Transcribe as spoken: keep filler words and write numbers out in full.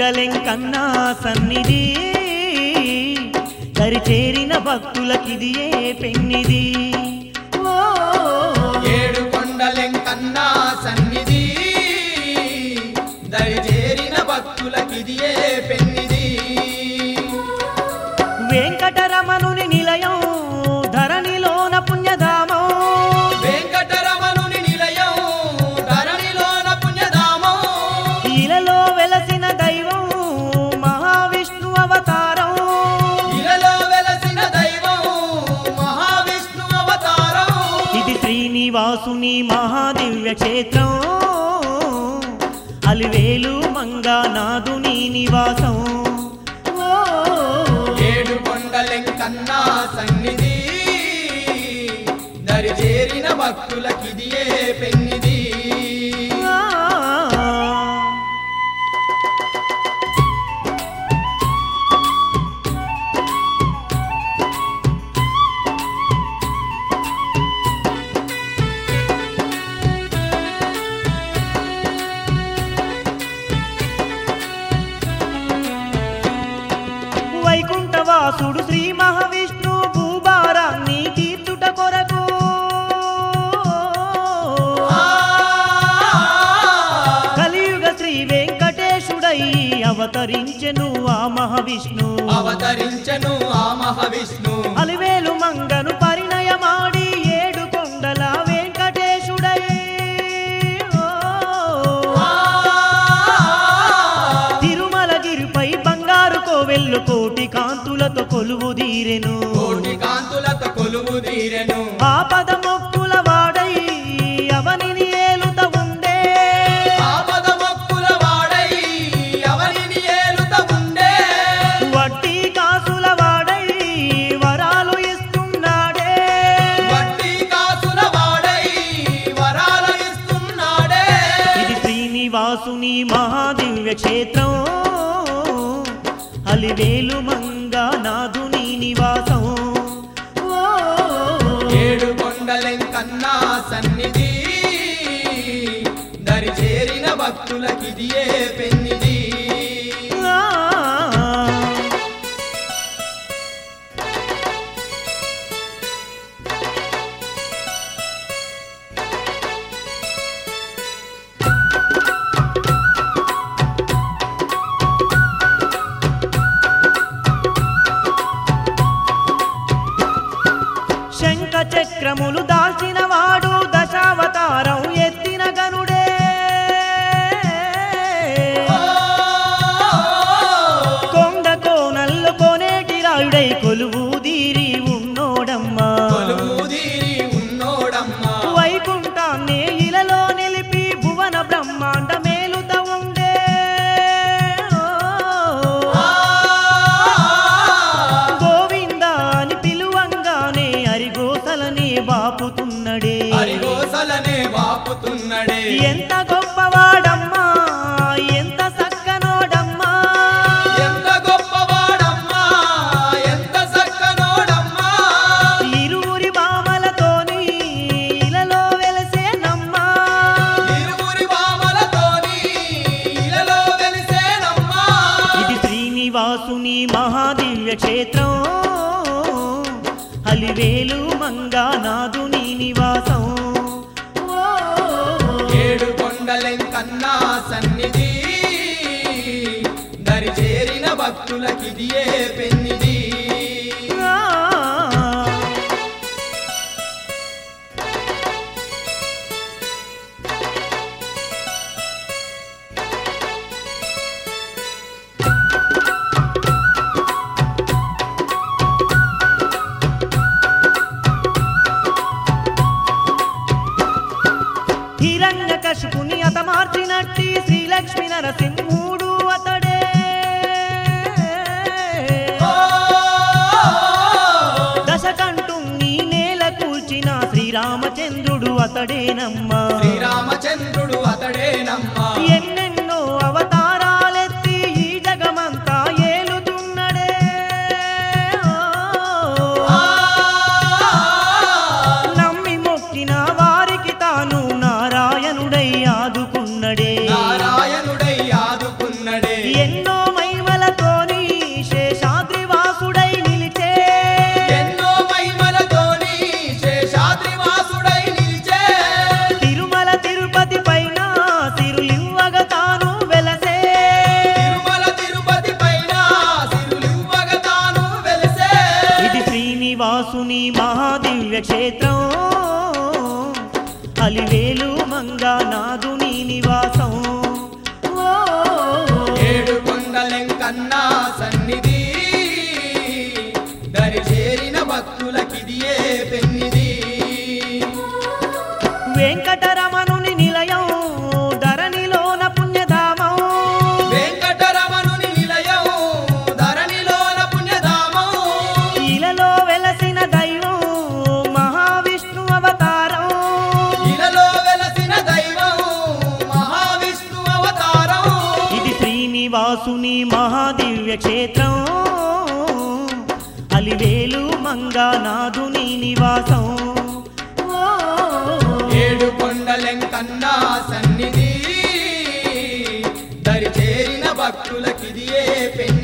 కొండలెంకన్నా సన్నిధి దరిచేరిన భక్తులకిదియే పెన్నిది ఏడు కొండలెంకన్నా సన్నిధి దరిచేరిన భక్తులకిదియే పెన్నిది వెంకటరమణుని నిలయం ధరణిలోన పుణ్యధామం వెంకటరమణుని నిలయం ధరణిలోన పుణ్యధామం ఇలలో వెలసిన దైవం మహావిష్ణు అవతారం ఇలలో వెలసిన దైవం మహావిష్ణు అవతారం ఇది శ్రీనివాసుని మహాదివ్య క్షేత్రం అలివేలు మంగానాథుని నివాసం ఏడు కొండలెంకన్నా సన్నిధి దరిచేరిన భక్తులకిదియే పెన్నిది వైకుంఠవాసుడు శ్రీ మహావిష్ణు భూభారాన్ని తీర్చుట కొరకు కలియుగ శ్రీ వెంకటేశుడై అవతరించెను ఆ మహావిష్ణు అవతరించెను ఆ మహావిష్ణు అలివేలు మంగను పరిణయమాడి ఏడు కొండల వెంకటేశుడై తిరుమలగిరిపై బంగారు కోవెల్లు కోటి కాంతులతో కొలువు దీరెను కోటి కాంతులతో కొలువు తీరెను ఆపద మొక్కుల వాడై అవనిని ఏలుత ఉండే ఆపద మొక్కుల వాడై అవనిని ఏలుత ఉండే వడ్డీ కాసుల వాడై వరాలు ఇస్తున్నాడే వడ్డీ కాసుల వాడై వరాలు ఇస్తున్నాడే ఇది శ్రీనివాసుని మహాదివ్య క్షేత్రం అలివేలు మంగానాథుని నివాసం ఏడు కొండలెంకన్నా సన్నిధి దరిచేరిన భక్తులకిదియే పెన్నిది శంఖ చక్రములు దాల్చిన వాడు దశావతారం ఎత్తిన గనుడే కొండ కోనల్లు కొనేటి రాయుడై కొలువు దీరి ఉన్నోడమ్మా కొలువు తీరి ఉన్నోడమ్మా వైకుంఠాన్ని ఇలలో నిలిపి భువన బ్రహ్మాండ మేలుత ఉండే గోవిందా అని పిలువంగానే అరిగోసలని బాపుతున్నడే హరిగోసలనే బాపుతున్నడే ఎంత గొప్పవాడమ్మా ఎంత సక్కనోడమ్మా ఎంత గొప్పవాడమ్మా ఎంత చక్కనోడమ్మా ఇరువురి బామలతోని ఇలలో వెలసేనమ్మా ఇరువురి బామలతోని ఇలలో వెలిసేనమ్మా ఇది శ్రీనివాసుని మహాదివ్య క్షేత్రం అలివేలు మంగానాథుని నివాసం ఏడు కొండలెంకన్నా సన్నిధి దరిచేరిన భక్తులకిదియే పెన్నిది హిరణ్యకశిపుని అతమార్చినట్టి శ్రీలక్ష్మీ నరసింహుడు అతడే దశకంఠుణ్ణి నేల కూల్చిన శ్రీరామచంద్రుడు అతడేనమ్మా శ్రీరామచంద్రుడు అతడేనమ్మా ఎన్నెన్నో అవతారాలెత్తి ఈ జగమంతా ఏలుతున్నడే నమ్మి మొక్కిన వారికి తాను నారాయణుడై ఆదుకున్నడే నారాయణుడై ఆదుకున్నడే ఎన్నో అలివేలు మంగానాథుని నివాసం ఓ ఏడు కొండలెంకన్నా సన్నిధి దరి చేరిన భక్తులకిదియే పెన్నిది వెంకటరమణుని నిలయం ధరణిలోన పుణ్యధామం వెంకటరమణుని నిలయం ధరణిలోన పుణ్యధామం ఇలలో వెలసిన దైవం మహావిష్ణు అవతారం ఇలలో వెలసిన దైవం మహావిష్ణు అవతారం ఇది శ్రీనివాసుని మహాదివ్య క్షేత్రం అలివేలు మంగానాథుని నివాసం ఓ ఏడు కొండలెంకన్నా సన్నిధి దరి చేరిన భక్తులకిదియే పెన్నిది